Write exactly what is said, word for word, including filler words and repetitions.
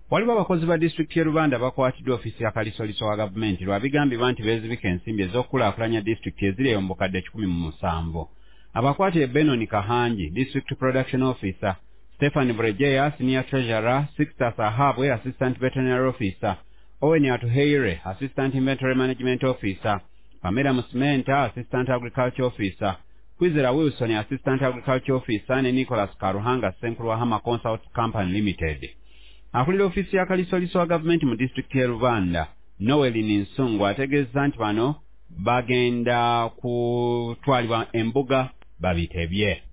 Waliwo abakozi ba disitulikiti y'e Rubanda bakwatiddwa ofiisi ya kalisoliso wa gavumenti lwa bigambibwa nti beezibika ensimbi ez'okukulaakulanya disitulikiti eziri mu bukadde kikumi mu musanvu. Abakwatire Benon Kahanji, District Production Officer, Stephen Brejeya, Senior Treasurer, Sixta Sahabwe, Assistant Veterinary Officer, Owen Atuheire, Assistant Inventory Management Officer, Pamela Musmenta, Assistant Agriculture Officer, Kwizera Wilson, Assistant Agriculture Officer, ne Nicholas Karuhanga, Senkulu wa Hama Consult Company Limited. Akulira ofisi ya kalisoliso wa gavumenti mu disitulikiti y'e Rubanda, Noel Ninsungu ategeeza nti bano bagenda kutwalibwa embuga babitebye.